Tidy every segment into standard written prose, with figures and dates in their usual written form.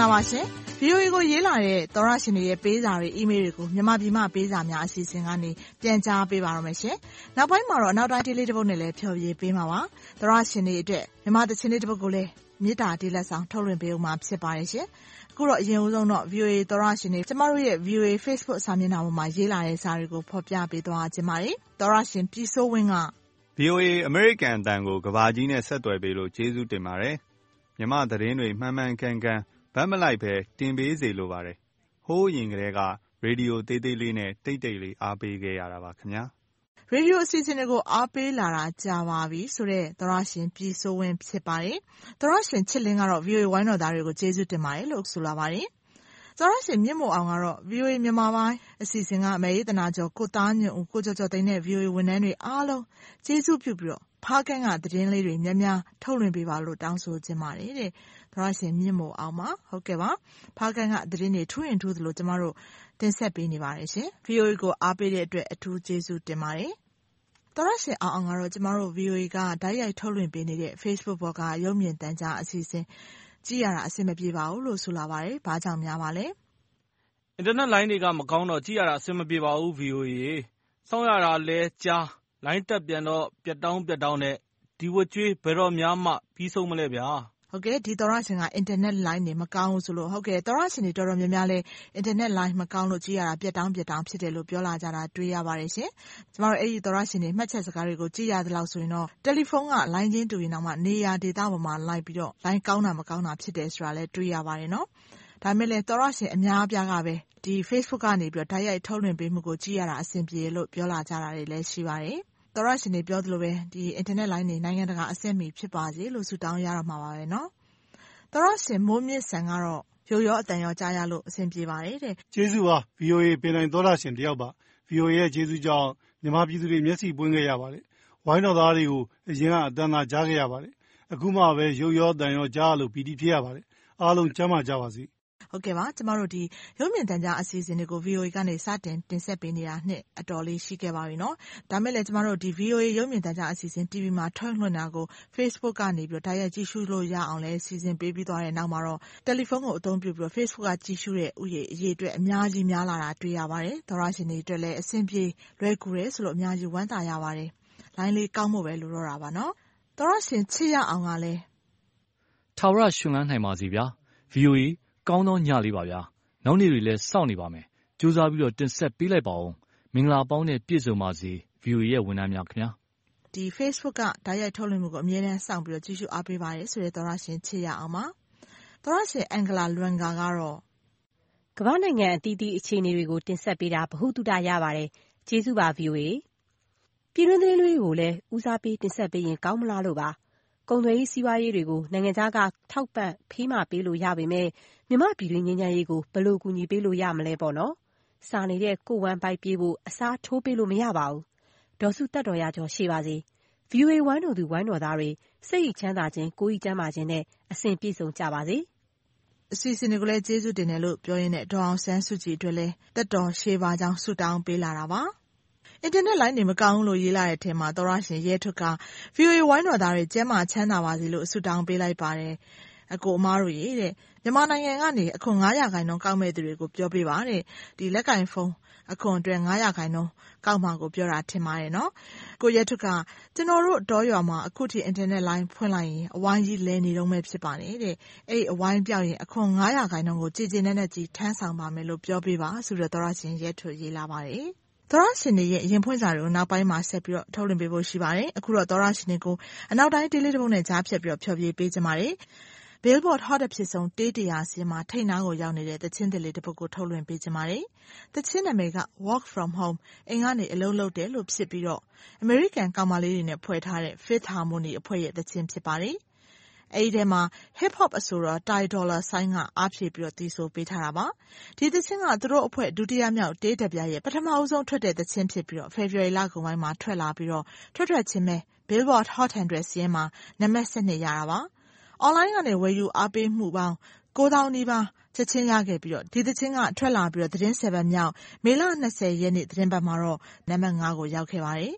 လာပါရှင်။ VOA ကိုရေးလာတဲ့သောရရှင်တွေရဲ့ပေးစာတွေအီးမေးလ်တွေကိုမြန်မာပြည်မှပေးစာများအစီအစဉ်ကနေပြန်ကြားပေးပါရမယ်ရှင်။နောက်ပိုင်းမှာတော့နောက်တိုင်းဒေးလေးတစ်ပုဒ်နဲ့လည်းဖျော်ဖြေပေးမှာပါ။သောရရှင်တွေအတွက်မြန်မာသချင်းလေးတစ်ပုဒ်ကိုလည်းမေတ္တာတေးလက်ဆောင်ထုတ်လွှင့်ပေးဦးမှာဖြစ်ပါတယ်ရှင်။အခုတော့အရင်ဦးဆုံးတော့ VOA သောရရှင်တွေကျမတို့ရဲ့ VOA Facebook စာမျက်နှာပေါ်မှာရေးလာတဲ့စာတွေကိုဖော်ပြပေးသွားခြင်းပါတယ်။သောရရှင်ပြည်စိုးဝင်းက VOA အမေရိကန်အသံကိုကဘာကြီးနဲ့ဆက်သွယ်ပေးလို့ကျေးဇူးတင်ပါတယ်။မြန်မာသတင်းတွေမှန်မှန်ကန်ကန်ဗတ်မလိုက်ပဲတင်ပေးစေလိုပါတယ်။ဟိုးရင်ကလေးကရေဒီယိုသေးသေးလေးနဲ့တိတ်တိတ်လေးအားပေးခဲ့ရတာပါခင်ဗျာ။ရေဒီယိုအစီအစဉ်တွေကိုအားပေးလာတာကြာပါပြီဆိုတဲ့သောရရှင်ပြည်စိုးဝင်းဖြစ်ပါတယ်။သောရရှင်ချစ်လင်းကတော့ VOA ဝိုင်းတော်သားတွေကိုကျေးဇူးတင်ပါတယ်လို့ဆိုလာပါတယ်။သောရရှင်မြင့်မို့အောင်ကတော့ VOA မြန်မာပိုင်းအစီအစဉ်ကအမေရိကနာကျော်ကိုသားညွန့်ဦးကိုကျော်ကျော်သိန်းနဲ့ VOA ဝန်ထမ်းတွေအားလုံးကျေးဇူးပြုပြီးတော့ဖားကန်းကသတင်းလေးတွေများများထုတ်လွှင့်ပေးပါလို့တောင်းဆိုချင်ပါတယ်တဲ့။သောရရှင်မြင့်မို့အောင်ပါဟုတ်ကဲ့ပါဖားကန်းကသတင်းတွေထူးရင်ထူးသလိုကျမတို့တင်ဆက်ပေးနေပါတယ်ရှင်။ VOA ကိုအားပေးတဲ့အတွက်အထူးကျေးဇူးတင်ပါတယ်။သောရရှင်အောင်ကတော့ကျမတို့ VOA ကတိုက်ရိုက်ထုတ်လွှင့်ပေးနေတဲ့ Facebook ပေါ်ကရုပ်မြင်သံကြားအစီအစဉ်ကြည့်ရတာအဆင်မပြေပါဘူးလို့ဆိုလာပါတယ်။ဘာကြောင့်များပါလဲ။အင်တာနက်လိုင်းတွေကမကောင်းတော့ကြည့်ရတာအဆင်မပြေပါဘူး VOA စောင့်ရတာလဲကြားလိုင်းတက်ပြန်တော့ပြတ်တောင်းနဲ့ဒီဝကျွေးဘယ်တော့များမှပြီးဆုံးမလဲဗျာ။ဟုတ်ကဲ့ဒီသောရရှင်ကအင်တာနက်လိုင်းတွေမကောင်းဘူးဆိုလို့ဟုတ်ကဲ့သောရရှင်တွေတော်တော်များများလဲအင်တာနက်လိုင်းမကောင်းလို့ကြည့်ရတာပြတ်တောင်းဖြစ်တယ်လို့ပြောလာကြတာတွေ့ရပါတယ်ရှင်။ကျမတို့အဲ့ဒီသောရရှင်တွေမှတ်ချက်စကားတွေကိုကြည့်ရသလောက်ဆိုရင်တော့တယ်လီဖုန်းကလိုင်းချင်းတူရင်တော့မှနေရာဒေသပေါ်မှာလိုက်ပြီးတော့လိုင်းကောင်းတာမကောင်းတာဖြစ်တယ်ဆိုတာလဲတွေ့ရပါတယ်နော်။ဒါမဲ့လဲသောရရှင်အများအပြားကပဲဒီ Facebook ကနေပြီးတော့တိုက်ရိုက်ထုတ်လွှင့်ပေးမှုကိုကြည့်ရတာအဆင်ပြေလို့ပြောလာကြတာတွေလည်းရှိပါတယ်။သောရရှင်တွေပြောသလိုပဲဒီအင်တာနက်လိုင်းတွေနိုင်ငံတကာအဆင့်မီဖြစ်ပါစေလို့ဆုတောင်းရတော့မှာပါပဲနော်။သောရရှင်မိုးမြင့်ဆန်ကတော့ရိုးရောအတန်ရောကြားရလို့အဆင်ပြေပါတယ်တဲ့။ကျေးဇူးပါ VOA ပင်တိုင်းသောရရှင်တယောက်ပါ။ VOA ရဲ့ကျေးဇူးကြောင့်မြန်မာပြည်သူတွေမျက်စိပွင့်ခဲ့ရပါတယ်။ဝိုင်းတော်သားတွေကိုအရင်ကအတန်သာကြားခဲ့ရပါတယ်။အခုမှပဲရိုးရောအတန်ရောကြားလို့ပီတိဖြစ်ရပါတယ်။အားလုံးကျမ်းမာကြပါစေ။ဟုတ်ကဲ့ပါကျမတို့ဒီရုပ်မြင်သံကြားအစီအစဉ်တွေကို VOA ကနေစတင်တင်ဆက်ပေးနေတာနှစ်အတော်လေးရှိခဲ့ပါပြီနော်ဒါမဲ့လည်းကျမတို့ဒီ VOA ရုပ်မြင်သံကြားအစီအစဉ် TV မှာထုတ်လွှင့်တာကို Facebook ကနေပြီးတော့တိုက်ရိုက်ကြည့်ရှုလို့ရအောင်လဲစီစဉ်ပေးပြီးသွားတဲ့နောက်မှာတော့တယ်လီဖုန်းကိုအသုံးပြုပြီးတော့ Facebook ကကြည့်ရှုတဲ့ဥယျာဉ်အရေးအတွက်အများကြီးများလာတာတွေ့ရပါတယ်သောရရှင်တွေအတွက်လည်းအဆင်ပြေလွယ်ကူတယ်ဆိုလို့အများကြီးဝမ်းသာရပါတယ်လိုင်းလေးကောင်းဖို့ပဲလိုတော့တာပါနော်သောရရှင်ချစ်ရအောင်ကလည်းထာဝရရှင်လန်းနိုင်ပါစေဗျာ VOAကောင်းသောညလေးပါဗျာနောက်နေ့တွေလည်းစောင့်နေပါမယ်ကြိုးစားပြီးတော့တင်ဆက်ပေးလိုက်ပါဦးမင်္ဂလာပေါင်းနဲ့ပြည့်စုံပါစေ VOA ရဲ့ဝန်ထမ်းများခင်ဗျာဒီ Facebook ကတိုက်ရိုက်ထုတ်လွှင့်မှုကိုအမြဲတမ်းစောင့်ပြီးတော့ကြည့်ရှုအားပေးပါတယ်ဆိုတဲ့သောရရှင်ချစ်ရအောင်ပါသောရရှင်အင်္ဂလာလွန်ကာကတော့ကမ္ဘာနိုင်ငံအသီးသီးအခြေအနေတွေကိုတင်ဆက်ပေးတာဗဟုသုတရပါတယ်ကျေးဇူးပါ VOA ပြည်တွင်းသတင်းတွေကိုလည်းဦးစားပေးတင်ဆက်ပေးရင်ကောင်းမလားလို့ပါကုန်သွယ်ရေးစီးပွားရေးတွေကိုနိုင်ငံခြားကထောက်ပံ့ဖေးမပေးလို့ရပေမဲ့မြန်မာပြည်တွင်းငြိမ်းချမ်းရေးကိုဘယ်လိုကူညီပေးလို့ရမလဲပေါ့နော်။စာနေတဲ့ကိုဝမ်းပိုက်ပြေးဖို့အစားထိုးပေးလို့မရပါဘူး။ဒေါ်စုတတ်တော်ရကျော်ရှိပါစေ။ VOA ဝိုင်းတော်သူဝိုင်းတော်သားတွေစိတ်ချမ်းသာခြင်းကိုယ်ချမ်းသာခြင်းနဲ့အစဉ်ပြည့်စုံကြပါစေ။အစီအစဉ်တွေကိုလည်းကျေးဇူးတင်တယ်လို့ပြောရင်းနဲ့ဒေါ်အောင်ဆန်းစုကြည်အတွက်လည်းတက်တော်ရှေးပါကြောင်းဆုတောင်းပေးလာတာပါ။အင်တာနက်လိုင်းတွေမကောင်းလို့ရေးလာတဲ့အထက်မှာသောရရှင်ရဲထွတ်က VOA ဝိုင်းတော်သားတွေကျမ်းမာချမ်းသာပါစေလို့ဆုတောင်းပေးလိုက်ပါတယ်။အကိုအမားတို့ရေးတဲ့မြန်မာနိုင်ငံကနေအခွန်9%ကောက်မဲ့သူတွေကိုပြောပေးပါတဲ့ဒီလက်ကင်ဖုန်းအခွန်အတွက်9%ကောက်မှာကိုပြောတာထင်ပါတယ်နော်ကိုရဲထွတ်ကကျွန်တော်တို့တောရွာမှာအခုထိအင်တာနက်လိုင်းဖွင့်လိုက်ရင်အဝိုင်းကြီးလဲနေတော့မှဖြစ်ပါနေတဲ့အဲ့အဝိုင်းပြောက်ရင်အခွန်9%ကိုကြည်ကြည်နဲ့ကြီးထမ်းဆောင်ပါမယ်လို့ပြောပေးပါဆိုတော့သောရရှင်ရဲထွတ်ရေးလာပါတယ်သောရရှင်တွေရဲ့ရင်ဖွင့်စာတွေကိုနောက်ပိုင်းမှာဆက်ပြီးတော့ထုတ်လွှင့်ပေးဖို့ရှိပါတယ်အခုတော့သောရရှင်တွေကိုအနောက်တိုင်းဒေးလေးတစ်ပုဒ်နဲ့ကြားဖြတ်ပြီးတော့ဖျော်ဖြေပေးကြပါတယ်Billboard Hot အဖြစ်ဆုံးတေး100စီးမှာထိတ်နားကိုရောက်နေတဲ့သချင်းသစ်လေးတစ်ပုဒ်ကိုထုတ်လွှင့်ပေးကြပါတယ်။သချင်းနာမည်က Work From Home အိမ်ကနေအလုပ်လုပ်တယ်လို့ဖြစ်ပြီးတော့ American ကောင်မလေးတွေနဲ့ဖွဲ့ထားတဲ့ Fifth Harmony အဖွဲ့ရဲ့သချင်းဖြစ်ပါတယ်။အဲဒီထဲမှာ Hip Hop အဆိုတော် Ty Dolla $ign ကအားဖြည့်ပြီးတော့သီဆိုပေးထားတာပါ။ဒီသချင်းကသူတို့အဖွဲ့ဒုတိယမြောက်တေးတပြားရဲ့ပထမအဆုံးထွက်တဲ့သချင်းဖြစ်ပြီးတော့ February လကုန်ပိုင်းမှာထွက်လာပြီးတော့ထွက်ချင်းပဲ Billboard Hot 100စီးရင်မှာနံပါတ်12ရတာပါ။အွန်လိုင်းကနေဝယ်ယူအားပေးမှုပေါင်း9000နီးပါးချက်ချင်းရခဲ့ပြီးတော့ဒီသချင်းကထွက်လာပြီးတော့သတင်း7မြောက်မေလ20ရက်နေ့သတင်းပတ်မှာတော့နံပါတ်5ကိုရောက်ခဲ့ပါတယ်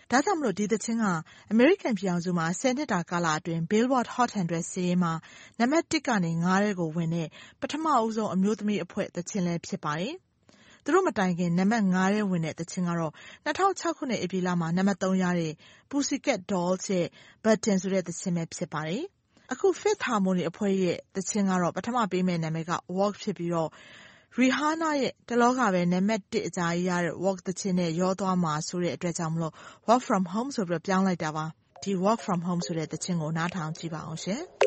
ဒါကြောင့်မလို့ဒီသချင်းကအမေရိကန်ပြည်အောင်စုမှာ10နှစ်တာကာလအတွင်း Billboard Hot 100 စာရင်းမှာနံပါတ်1ကနေ9ထဲကိုဝင်တဲ့ပထမအဆုံးအမျိုးသမီးအဖွဲ့သချင်းလည်းဖြစ်ပါတယ်။သူတို့မတိုင်ခင်နံပါတ်9ထဲဝင်တဲ့သချင်းကတော့2006ခုနှစ်ဧပြီလမှာနံပါတ်3ရတဲ့ Pussycat Dolls ရဲ့ Button ဆိုတဲ့သချင်းပဲဖြစ်ပါတယ်။အခု Fifth Harmony အဖွဲ့ရဲ့သချင်းကတော့ပထမပေးမယ့်နာမည်က Walk ဖြစ်ပြီးတော့Rihanna ရဲ့တလောကပဲနံပါတ်1အကြာကြီးရတဲ့ Walk သချင်းနဲ့ရောသွားမှာဆိုတဲ့အတွက်ကြောင့်မလို့ Walk From Home ဆိုပြီးပြောင်းလိုက်တာပါ။ဒီ Walk From Home ဆိုတဲ့သချင်းကိုနားထောင်ကြည့်ပါအောင်ရှင်။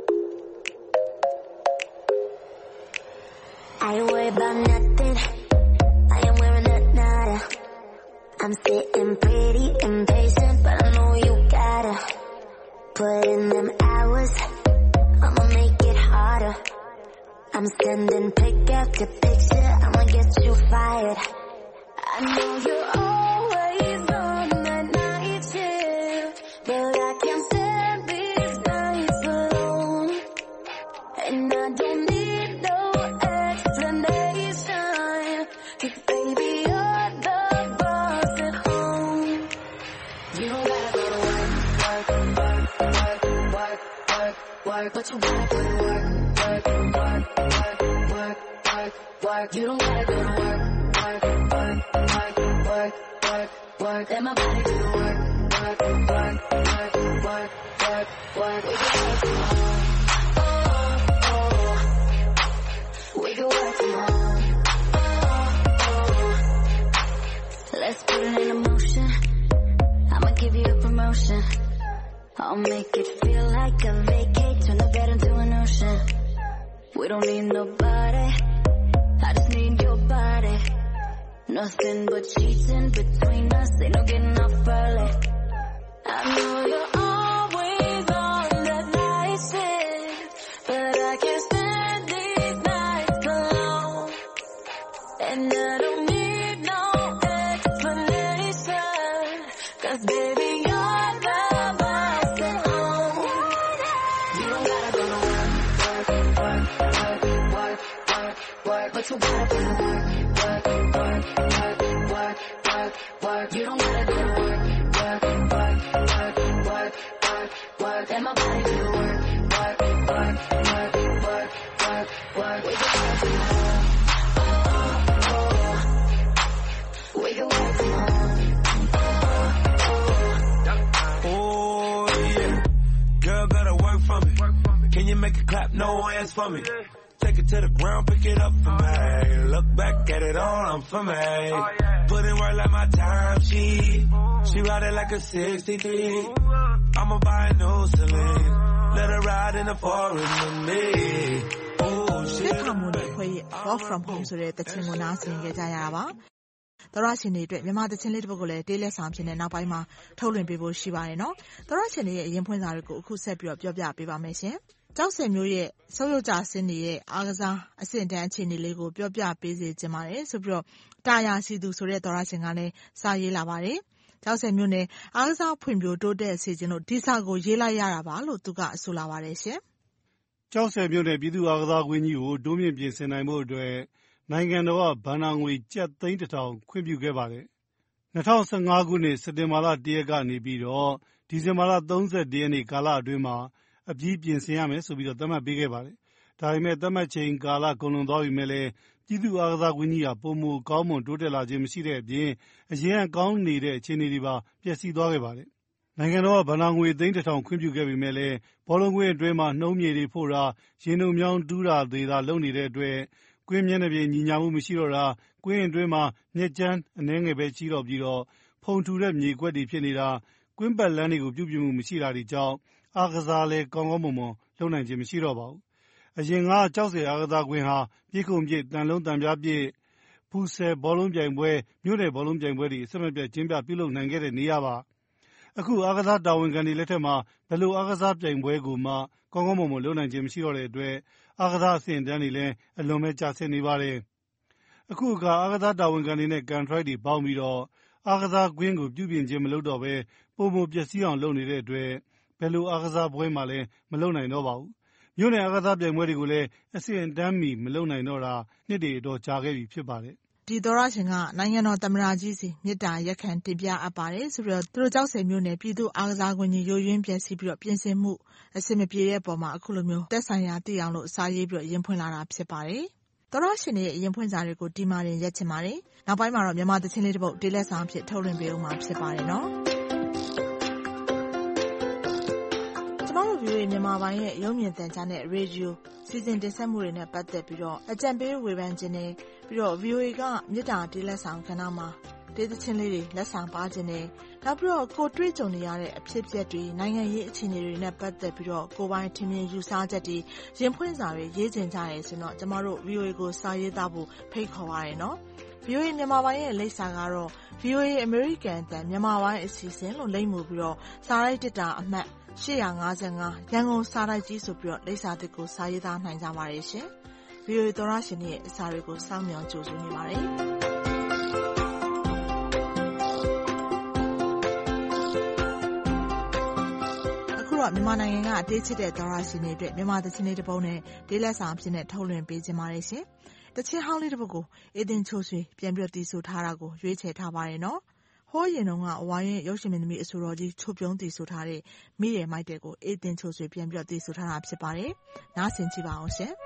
I ain't worried about nothing. I am wearing a nada. I'm sitting pretty impatient, but I know you gotta put in them hours. I'ma make it harder. I'm sending pic after picture. I'ma get you fired. I know you're always on that night shift, but I can't stand these nights alone. And I don't need no explanation, 'cause baby you're the boss at home. You don't gotta go to work, work, work, work, work, work, work, but you gotta put in work, work, work, work, work, work, work. You don't gotta go to work, work, work, work, work, work, work. Let my body do the work, work, work, work, work, work, work. We can work from home. Oh, oh. We can work from home. Oh, oh. Let's put it in motion. I'ma give you a promotion. I'll make it feel like a vacate, turn the bed into an ocean. We don't need nobody, I just need your body. Nothing but cheating between us, ain't no getting off early. I know you're always on that night shift, but I can't stand these nights alone. And I don't need no explanation, 'cause baby you're the boss at home. You don't gotta go to work, work, work, work, work, work, work, but you gotta put in work, work, work, work, work, work, work. You don't gotta go to work, work, work, work, work, work, work. Let my body do the work, work, work, work, work, work, work. We can work from home. Oh, oh. We can work from home. Oh, yeah. Girl, gotta work for me. Can you make it clap? No hands for me. Take it to the ground, pick it up for me. Look back at it all, I'm for me. Put in work like my time sheet. She ride it like a 63. I'ma buy a new Celine. Let her ride in the forest with me. Oh, shit. Fifth Harmony အဖွဲ့ရဲ့ Walk From Home ဆိုတဲ့သချင်းကိုနားဆင်ကြရတာပါ။သောရရှင်တွေအတွက်မြန်မာသချင်းလေးတစ်ပုဒ်ကိုလည်းတေးလက်ဆောင်ဖြစ်နေနောက်ပိုင်းမှာထုတ်လွှင့်ပေးဖို့ရှိပါတယ်နော်။သောရရှင်တွေရဲ့အရင်ဖွင့်စာတွေကိုအခုဆက်ပြီးပြောပြပေးပါမယ်ရှင်။ကျောက်ဆယ်မျိုးရဲ့ဆုပ်ယုပ်ကြဆင်းနေတဲ့အားကစားအဆင့်တန်းအခြေအနေလေးကိုပြောပြပေးစေချင်ပါတယ်ဆိုပြီးတော့တာယာစီသူဆိုတဲ့သောရရှင်ကလည်းစာရေးလာပါတယ်။ကျောက်ဆယ်မျိုးနဲ့အားကစားဖွံ့ဖြိုးတိုးတက်စေခြင်းလို့ဒီစာကိုရေးလိုက်ရတာပါလို့သူကဆိုလာပါတယ်ရှင်။ကျောက်ဆယ်မျိုးနဲ့ပြည်သူ့အားကစားကွင်းကြီးကိုတိုးမြင့်ပြင်ဆင်နိုင်ဖို့အတွက်နိုင်ငံတော်ကဘဏ္ဍာငွေကျပ်သိန်း1000ခွင့်ပြုခဲ့ပါတယ်။2015ခုနှစ်စက်တင်ဘာလ1ရက်ကနေပြီးတော့ဒီဇင်ဘာလ31ရက်နေ့ကာလအတွင်းမှာအပြီးပြင်ဆင်ရမယ်ဆိုပြီးတော့သတ်မှတ်ပေးခဲ့ပါတယ်။ဒါပေမဲ့သတ်မှတ်ချိန်ကာလကုန်လွန်သွားပြီမဲ့လည်းပြည်သူ့အားကစားကွင်းကြီးဟာပုံမကောင်းမွန်တိုးတက်လာခြင်းမရှိတဲ့အပြင်အရင်ကကောင်းနေတဲ့အခြေအနေတွေပါပျက်စီးသွားခဲ့ပါတယ်။နိုင်ငံတော်ကဘဏ္ဍာငွေသိန်း1000ခွင့်ပြုခဲ့ပေမဲ့လည်းဘောလုံးကွင်းအတွင်းမှာနှုံးမြေတွေဖို့တာရင်ုံမြောင်းတူးတာတွေသာလုပ်နေတဲ့အတွက်ကွင်းမျက်နှာပြင်ညီညာမှုမရှိတော့တာကွင်းအတွင်းမှာမြက်ကျန်းအနှဲငယ်ပဲရှိတော့ပြီးတော့ဖုံထူတဲ့မြေကွက်တွေဖြစ်နေတာကွင်းပတ်လန်းတွေကိုပြုပြင်မှုမရှိတာတွေကြောင့်အားကစားလဲကောင်းကောင်းမွန်မွန်လုပ်နိုင်ခြင်းမရှိတော့ပါဘူး။အရင်ကကျောက်ဆည်အားကစားကွင်းဟာပြည့်ခုံပြည့်တန်လုံးတန်ပြားပြည့်ဖူဆယ်ဘောလုံးပြိုင်ပွဲမြို့နယ်ဘောလုံးပြိုင်ပွဲတွေအစမပြတ်ကျင်းပပြုလုပ်နိုင်ခဲ့တဲ့နေရာပါ။အခုအားကစားတာဝန်ခံတွေလက်ထက်မှာဘယ်လိုအားကစားပြိုင်ပွဲကိုမှကောင်းကောင်းမွန်မွန်လုပ်နိုင်ခြင်းမရှိတော့တဲ့အတွက်အားကစားအဆင့်အတန်းတွေလည်းအလွန်ပဲကျဆင်းနေပါတယ်။အခုအခါအားကစားတာဝန်ခံတွေနဲ့ကန်ထရိုက်တွေပေါင်းပြီးတော့အားကစားကွင်းကိုပြုပြင်ခြင်းမလုပ်တော့ဘဲပုံမပျက်စီးအောင်လုပ်နေတဲ့အတွက်ဘယ်လိုအားကစားပွဲမှလည်းမလုပ်နိုင်တော့ပါဘူး။မြို့နယ်အားကစားပြိုင်ပွဲတွေကိုလည်းအဆင့်အတန်းမီမလုပ်နိုင်တော့တာနှစ်တွေအတော်ကြာခဲ့ပြီဖြစ်ပါတယ်ဒီသောရရှင်ကနိုင်ငံတော်သမ္မတကြီးစီမြစ်တာရက်ခံတင်ပြအပ်ပါတယ်ဆိုပြီးတော့သူတို့ကြောက်စင်မျိုးနဲ့ပြည်သူအားကစားကွင်းကြီးရိုးရင်းပြန်စီပြီးတော့ပြင်ဆင်မှုအစင်မပြေတဲ့ပုံမှာအခုလိုမျိုးတက်ဆိုင်ရာတည်အောင်လို့စာရေးပြီးတော့ရင်ဖွင့်လာတာဖြစ်ပါတယ်သောရရှင်ရဲ့ရင်ဖွင့်စာတွေကိုဒီမှာရင်ရက်ချင်ပါတယ်နောက်ပိုင်းမှာတော့မြန်မာသချင်းလေးတစ်ပုဒ်တေးလက်ဆောင်အဖြစ်ထုတ်လွှင့်ပေးဦးမှာဖြစ်ပါတယ်နော်VOA မြန်မာပိုင်းရဲ့ရုပ်မြင်သံကြားနဲ့ရေဒီယိုစီစဉ်တင်ဆက်မှုတွေနဲ့ပတ်သက်ပြီးတော့အကြံပေးဝေဖန်ခြင်းနဲ့ပြီးတော့ VOA ကမြစ်တာတေးလက်ဆောင်ကဏ္ဍမှာတေးသချင်းလေးတွေလက်ဆောင်ပါခြင်းနဲ့နောက်ပြီးတော့ကိုတွေ့ကြုံနေရတဲ့အဖြစ်အပျက်တွေနိုင်ငံရေးအခြေအနေတွေနဲ့ပတ်သက်ပြီးတော့ကိုပိုင်ထင်မြင်ယူဆချက်တွေရင်ဖွင့်စာတွေရေးကျင်ကြရဲဆိုတော့ကျမတို့ VOA ကိုစာရေးသားဖို့ဖိတ်ခေါ်ပါရနော် VOA မြန်မာပိုင်းရဲ့လိပ်စာကတော့ VOA American တန်မြန်မာပိုင်းအစီအစဉ်လို့လိပ်မှုပြီးတော့စာရိုက်တစ်တာအမှတ်855ရန်ကုန်စာတိုက်ကြီးဆိုပြီးတော့လိပ်စာသစ်ကိုစာရေးသားနိုင်ကြပါတယ်ရှင်။ VOA သောရရှင်ရဲ့အစာတွေကိုစောင့်မျှော်ကြိုဆိုနေပါတယ်။အခုတော့မြန်မာနိုင်ငံကအတေးချစ်တဲ့သောရရှင်တွေအတွက်မြန်မာသချင်းလေးတစ်ပုဒ်နဲ့ဒေးလက်ဆောင်အဖြစ်နဲ့ထုတ်လွှင့်ပေးခြင်းပါတယ်ရှင်။တချင်းဟောင်းလေးတစ်ပုဒ်ကိုအေးတင်ချိုဆွေပြန်ပြီးတည်ဆိုထားတာကိုရွေးချယ်ထားပါတယ်နော်။ဟိုးရင်တော့ကဝိုင်းရဲ့ရုပ်ရှင်မင်းသမီးအဆိုတော်ကြီးချိုပြုံးတည်ဆိုထားတဲ့မိရမိုက်တဲ့ကိုအေးတင်ချိုဆွေပြန်ပြီးတည်ဆိုထားတာဖြစ်ပါတယ်။နားဆင်ကြည့်ပါအောင်ရှင်။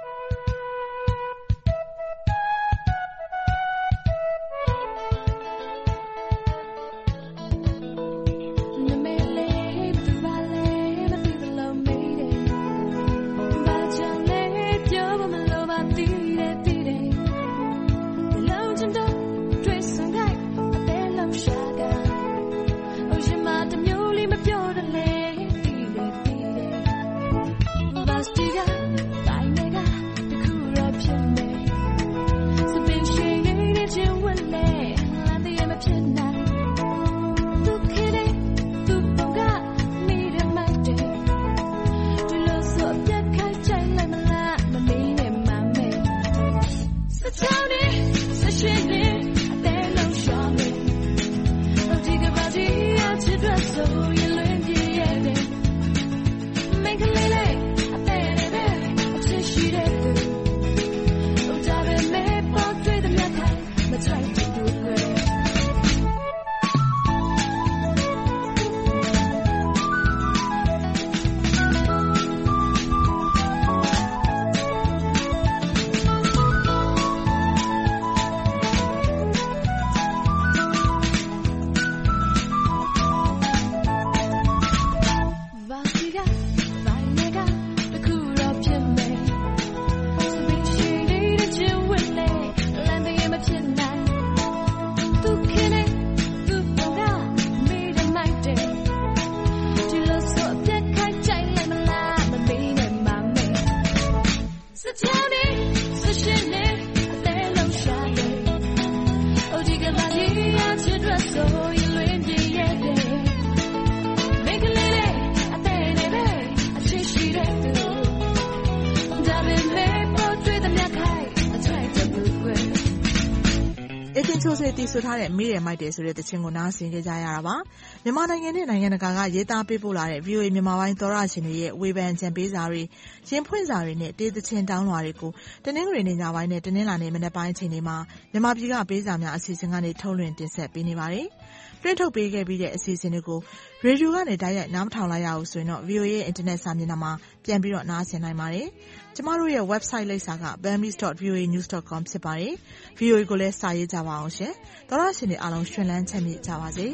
တည်ဆိုထားတဲ့မိရမိုက်တယ်ဆိုတဲ့သချင်းကိုနားဆင်ကြကြရတာပါမြန်မာနိုင်ငံနဲ့နိုင်ငံတကာကရေးသားပေးပို့လာတဲ့ VOA မြန်မာပိုင်းသောရရှင်တွေရဲ့ဝေဖန်ကြံပေးစာတွေရင်ဖွင့်စာတွေနဲ့တေးသချင်းတောင်းလွှာတွေကိုတနင်္ဂနွေနေ့ညပိုင်းနဲ့တနင်္လာနေ့မနက်ပိုင်းအချိန်တွေမှာမြန်မာပြည်ကပေးစာများအစီအစဉ်ကနေထုတ်လွှင့်တင်ဆက်ပေးနေပါတယ်တွင်းထုတ်ပေးခဲ့ပြီးတဲ့အစီအစဉ်တွေကိုရေဒီယိုကနေတိုက်ရိုက်နားမထောင်လိုက်ရအောင်ဆိုရင်တော့ VOA ရဲ့ internet စာမျက်နှာမှာပြန်ပြီးတော့နားဆင်နိုင်ပါတယ်ကျမတို့ရဲ့ website လိပ်စာက bambis.voanews.com ဖြစ်ပါတယ် VOA ကိုလည်းစာရေးကြပါအောင်ရှင်သောရရှင်တွေအားလုံးရှင်လန်းချမ်းမြေ့ကြပါစေ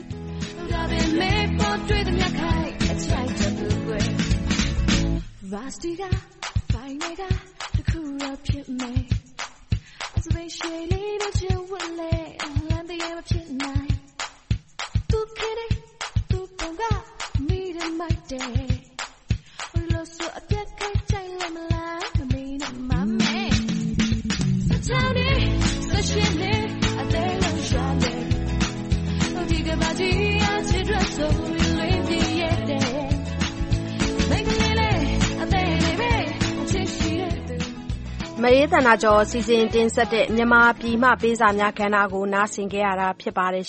Vastica, Vainega, the Kura Pit May. As we shade it, you will lay and the air of Pit Night. Tu kitty, tu ponga, meet in my day. Loso a deck, I tell him like I mean, my man. The towny, the shimmy, a day of shade. Oh, digga, baji, I see dress so you live the day. Make a little.မရေးတနာကျော်စီစဉ်တင်ဆက်တဲ့မြန်မာပြည်မှပေးစာများခန္ဓာကိုနားဆင်ကြရတာဖြစ်ပါတယ်